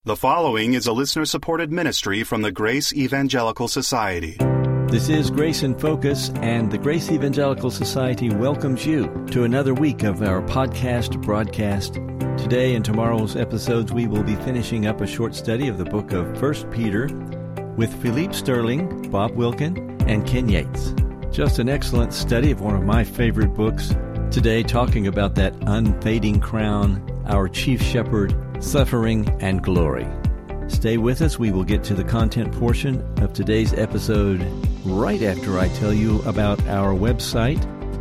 The following is a listener-supported ministry from the Grace Evangelical Society. This is Grace in Focus, and the Grace Evangelical Society welcomes you to another week of our podcast broadcast. Today and tomorrow's episodes, we will be finishing up a short study of the book of 1 Peter with Philippe Sterling, Bob Wilkin, and Ken Yates. Just an excellent study of one of my favorite books. Today, talking about that unfading crown, our chief shepherd, suffering and glory. Stay with us. We will get to the content portion of today's episode right after I tell you about our website,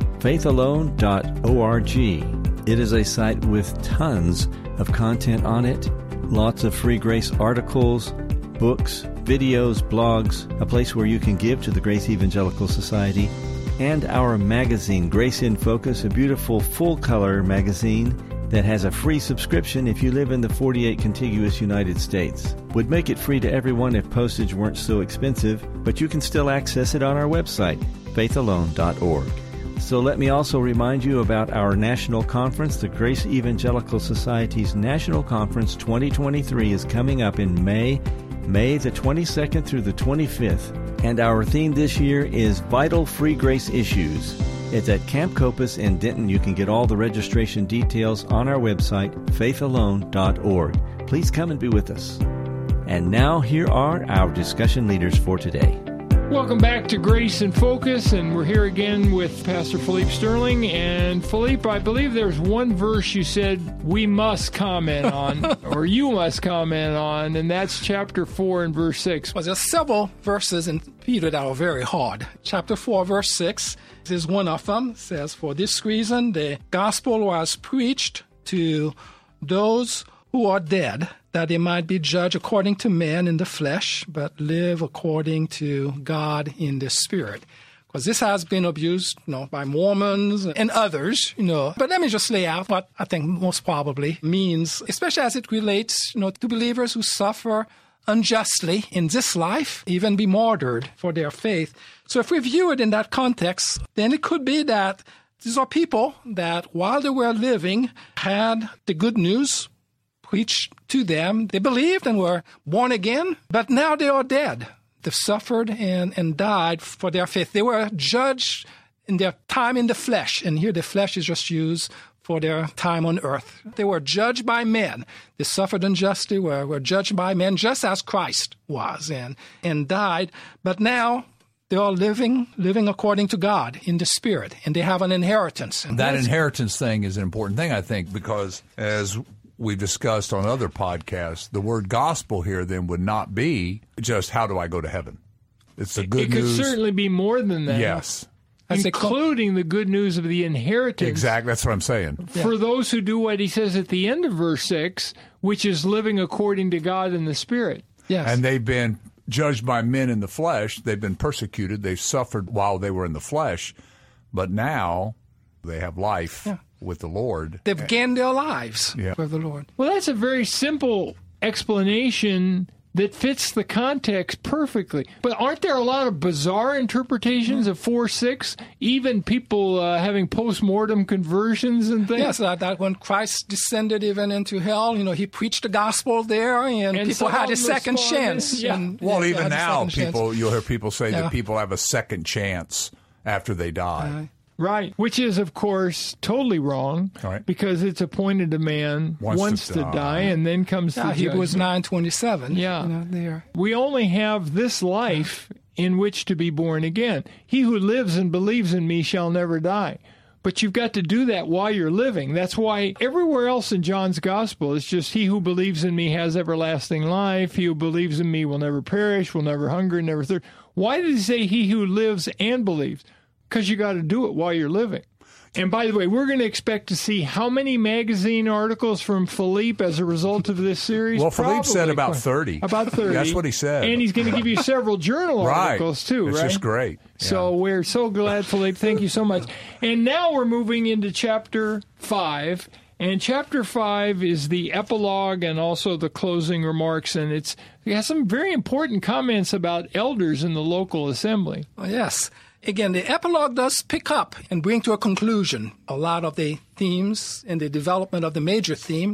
faithalone.org. It is a site with tons of content on it, lots of free grace articles, books, videos, blogs, a place where you can give to the Grace Evangelical Society, and our magazine, Grace in Focus, a beautiful full-color magazine that has a free subscription if you live in the 48 contiguous United States. Would make it free to everyone if postage weren't so expensive, but you can still access it on our website, faithalone.org. So let me also remind you about our national conference. The Grace Evangelical Society's National Conference 2023 is coming up in May the 22nd through the 25th. And our theme this year is Vital Free Grace Issues. It's at Camp Copus in Denton. You can get all the registration details on our website, faithalone.org. Please come and be with us. And now here are our discussion leaders for today. Welcome back to Grace in Focus, and we're here again with Pastor Philippe Sterling. And Philippe, I believe there's one verse you said we must comment on, or you must comment on, and that's chapter 4 and verse 6. Well, there's several verses in Peter that are very hard. Chapter 4, verse 6 is one of them. It says, "For this reason the gospel was preached to those who are dead, that they might be judged according to men in the flesh, but live according to God in the spirit." Because this has been abused, by Mormons and others, But let me just lay out what I think most probably means, especially as it relates, to believers who suffer unjustly in this life, even be martyred for their faith. So if we view it in that context, then it could be that these are people that while they were living had the good news preached to them. They believed and were born again, but now they are dead. They've suffered and died for their faith. They were judged in their time in the flesh, and here the flesh is just used for their time on earth. They were judged by men. They suffered unjustly, were judged by men, just as Christ was and died. But now they are living according to God in the Spirit, and they have an inheritance. And that inheritance thing is an important thing, I think, because as we've discussed on other podcasts, the word gospel here then would not be just how do I go to heaven. It's the good news. It could certainly be more than that. Yes. Including the good news of the inheritance. Exactly. That's what I'm saying. For those who do what he says at the end of verse 6, which is living according to God in the Spirit. Yes. And they've been judged by men in the flesh. They've been persecuted. They've suffered while they were in the flesh. But now they have life with the Lord. They've gained their lives with the Lord. Well, that's a very simple explanation that fits the context perfectly. But aren't there a lot of bizarre interpretations of 4:6? Even people having post-mortem conversions and things? Yes, that when Christ descended even into hell, he preached the gospel there, and people had a second chance. Yeah. Even now, you'll hear people say that people have a second chance after they die. Right, which is, of course, totally wrong, because it's appointed a man once to die and then comes the judgment. Hebrews 9:27. There. We only have this life in which to be born again. He who lives and believes in me shall never die. But you've got to do that while you're living. That's why everywhere else in John's gospel, it's just he who believes in me has everlasting life. He who believes in me will never perish, will never hunger, never thirst. Why did he say he who lives and believes? Because you got to do it while you're living. And by the way, we're going to expect to see how many magazine articles from Philippe as a result of this series? Well, Philippe said about 30. About 30. That's what he said. And he's going to give you several journal articles, too, It's just great. So we're so glad, Philippe. Thank you so much. And now we're moving into chapter 5. And chapter 5 is the epilogue and also the closing remarks. And it has some very important comments about elders in the local assembly. Oh, yes. Again, the epilogue does pick up and bring to a conclusion a lot of the themes and the development of the major theme.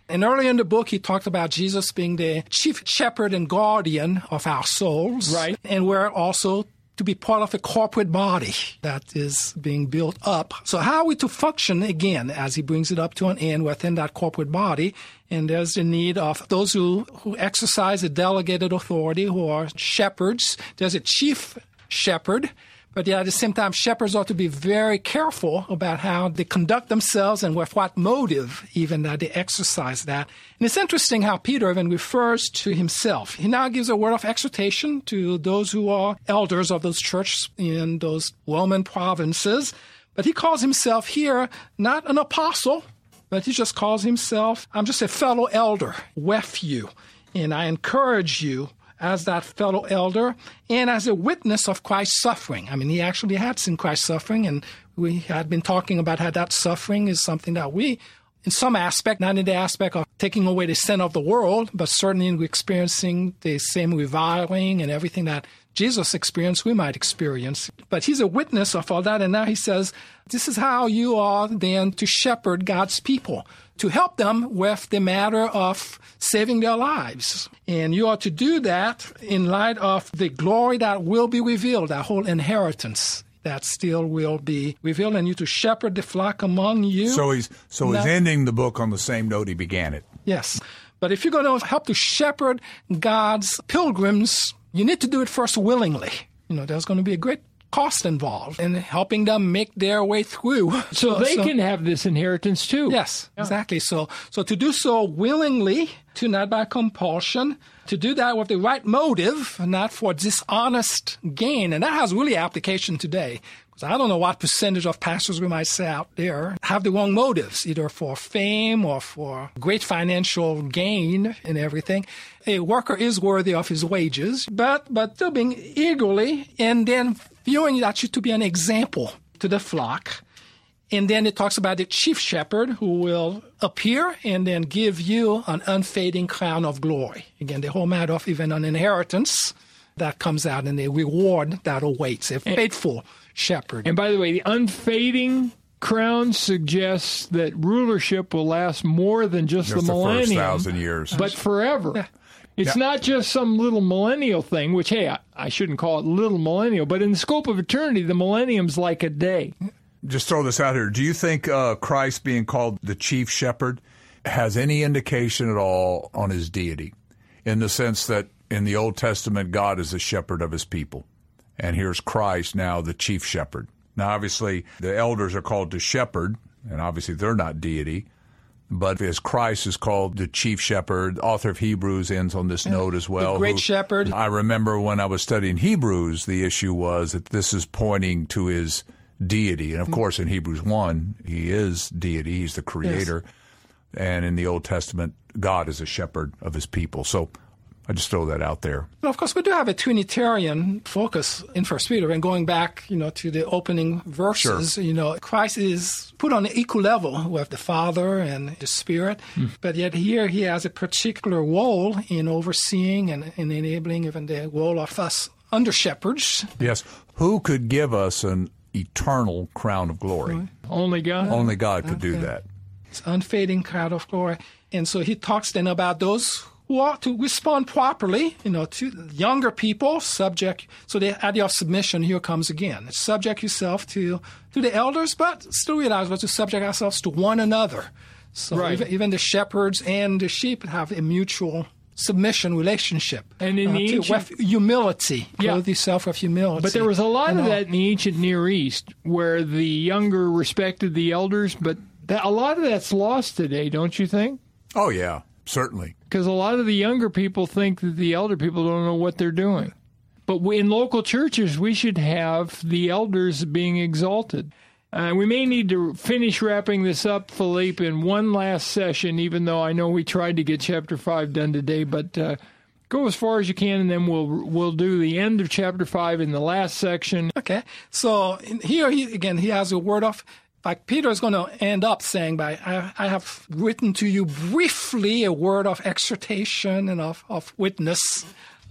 And earlier in the book, he talked about Jesus being the chief shepherd and guardian of our souls. Right. And we're also to be part of a corporate body that is being built up. So how are we to function, again, as he brings it up to an end within that corporate body? And there's the need of those who exercise a delegated authority, who are shepherds. There's a chief shepherd. But yet, at the same time, shepherds ought to be very careful about how they conduct themselves and with what motive even that they exercise that. And it's interesting how Peter even refers to himself. He now gives a word of exhortation to those who are elders of those churches in those Roman provinces. But he calls himself here not an apostle, but he just calls himself, I'm just a fellow elder with you. And I encourage you as that fellow elder and as a witness of Christ's suffering. I mean, he actually had seen Christ's suffering, and we had been talking about how that suffering is something that we, in some aspect, not in the aspect of taking away the sin of the world, but certainly in experiencing the same reviling and everything that Jesus experienced, we might experience. But he's a witness of all that, and now he says, this is how you are then to shepherd God's people, to help them with the matter of saving their lives. And you are to do that in light of the glory that will be revealed, that whole inheritance that still will be revealed, and you to shepherd the flock among you. So he's ending the book on the same note he began it. Yes. But if you're going to help to shepherd God's pilgrims, you need to do it first willingly. You know, there's going to be a great cost involved in helping them make their way through. So they can have this inheritance too. Yes, exactly. So to do so willingly, to not by compulsion, to do that with the right motive, not for dishonest gain. And that has really application today. Because I don't know what percentage of pastors we might say out there have the wrong motives, either for fame or for great financial gain and everything. A worker is worthy of his wages, but still being eagerly and then viewing that you to be an example to the flock. And then it talks about the chief shepherd who will appear and then give you an unfading crown of glory. Again, the whole matter of even an inheritance that comes out and the reward that awaits a faithful shepherd. And by the way, the unfading crown suggests that rulership will last more than just the millennium. First 1,000 years. But forever. Yeah. It's not just some little millennial thing, which, hey, I shouldn't call it little millennial, but in the scope of eternity, the millennium's like a day. Just throw this out here. Do you think Christ being called the chief shepherd has any indication at all on his deity, in the sense that in the Old Testament, God is the shepherd of his people, and here's Christ now the chief shepherd? Now, obviously, the elders are called to shepherd, and obviously they're not deity. But as Christ is called the chief shepherd, the author of Hebrews ends on this note as well. The great shepherd. I remember when I was studying Hebrews, the issue was that this is pointing to his deity. And of course, in Hebrews 1, he is deity. He's the creator. Yes. And in the Old Testament, God is a shepherd of his people. So I just throw that out there. Well, of course, we do have a Trinitarian focus in 1 Peter. And going back, to the opening verses, sure. Christ is put on an equal level with the Father and the Spirit. But yet here he has a particular role in overseeing and in enabling even the role of us under shepherds. Yes. Who could give us an eternal crown of glory? Only God. Only God could do that. It's unfading crown of glory. And so he talks then about those who ought to respond properly, to younger people, subject. So the idea of submission here comes again. Subject yourself to the elders, but still realize we to subject ourselves to one another. So right. even the shepherds and the sheep have a mutual submission relationship. And in the ancient... with humility. Clothe yourself with humility. But there was a lot of that in the ancient Near East, where the younger respected the elders, but a lot of that's lost today, don't you think? Oh, yeah. Certainly. Because a lot of the younger people think that the elder people don't know what they're doing. But in local churches, we should have the elders being exalted. We may need to finish wrapping this up, Philippe, in one last session, even though I know we tried to get Chapter 5 done today. But go as far as you can, and then we'll do the end of Chapter 5 in the last section. Okay. So here, he has a word of... Like Peter is going to end up saying, I have written to you briefly a word of exhortation and of witness.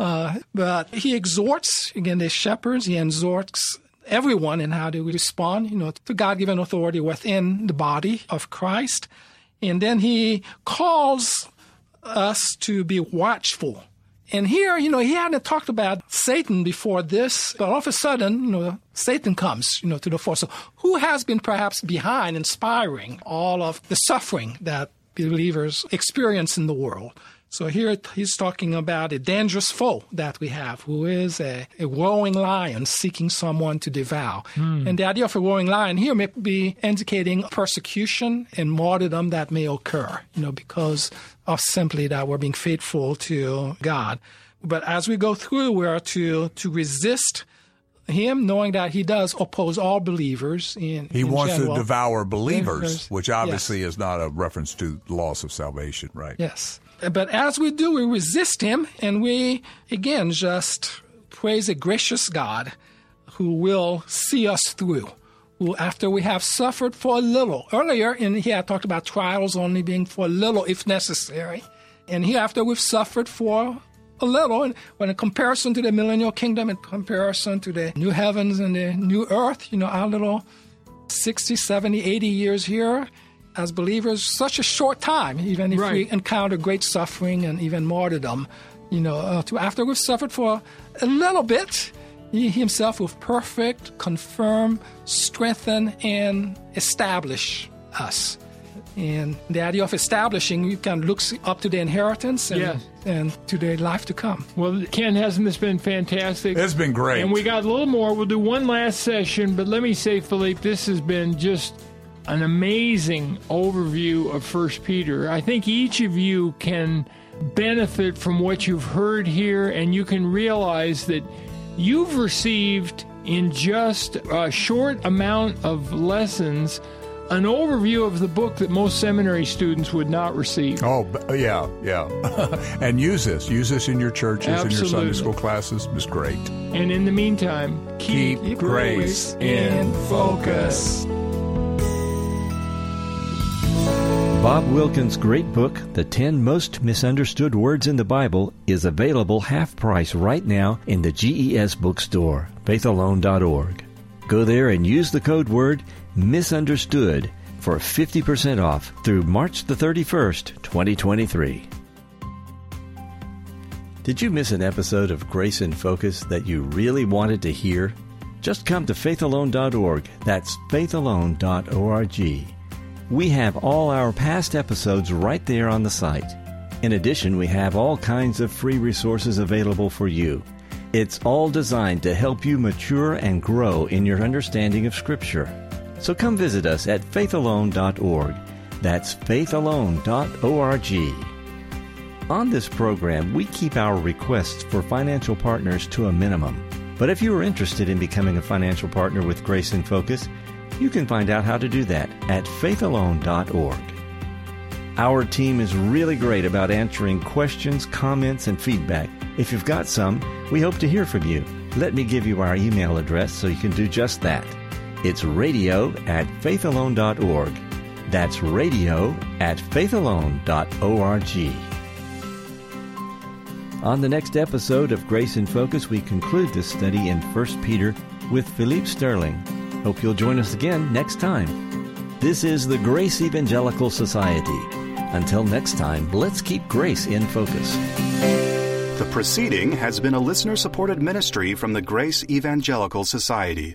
But he exhorts, again, the shepherds, he exhorts everyone in how to respond, to God-given authority within the body of Christ. And then he calls us to be watchful. And here, he hadn't talked about Satan before this, but all of a sudden, Satan comes, to the fore. So who has been perhaps behind inspiring all of the suffering that believers experience in the world? So here he's talking about a dangerous foe that we have, who is a roaring lion seeking someone to devour. And the idea of a roaring lion here may be indicating persecution and martyrdom that may occur, because of simply that we're being faithful to God. But as we go through, we are to resist him, knowing that he does oppose all believers. He wants general. to devour believers, which obviously is not a reference to loss of salvation, right? Yes. But as we do, we resist him, and we, again, just praise a gracious God who will see us through, who, after we have suffered for a little. Earlier, he had talked about trials only being for a little, if necessary. And here, after we've suffered for a little, and when in comparison to the millennial kingdom, in comparison to the new heavens and the new earth, our little 60, 70, 80 years here, as believers, such a short time, even if we encounter great suffering and even martyrdom, after we've suffered for a little bit, he himself will perfect, confirm, strengthen, and establish us. And the idea of establishing, you can look up to the inheritance and to the life to come. Well, Ken, hasn't this been fantastic? It's been great. And we got a little more. We'll do one last session, but let me say, Philippe, this has been just an amazing overview of 1 Peter. I think each of you can benefit from what you've heard here, and you can realize that you've received in just a short amount of lessons an overview of the book that most seminary students would not receive. Oh, yeah. And use this in your churches, in your Sunday school classes. It's great. And in the meantime, keep grace in focus. Bob Wilkins' great book, The 10 Most Misunderstood Words in the Bible, is available half price right now in the GES bookstore, faithalone.org. Go there and use the code word MISUNDERSTOOD for 50% off through March the 31st, 2023. Did you miss an episode of Grace in Focus that you really wanted to hear? Just come to faithalone.org. That's faithalone.org. We have all our past episodes right there on the site. In addition, we have all kinds of free resources available for you. It's all designed to help you mature and grow in your understanding of Scripture. So come visit us at faithalone.org. That's faithalone.org. On this program, we keep our requests for financial partners to a minimum. But if you are interested in becoming a financial partner with Grace in Focus, you can find out how to do that at faithalone.org. Our team is really great about answering questions, comments, and feedback. If you've got some, we hope to hear from you. Let me give you our email address so you can do just that. It's radio@faithalone.org. That's radio@faithalone.org. On the next episode of Grace in Focus, we conclude this study in 1 Peter with Philippe Sterling. Hope you'll join us again next time. This is the Grace Evangelical Society. Until next time, let's keep grace in focus. The proceeding has been a listener-supported ministry from the Grace Evangelical Society.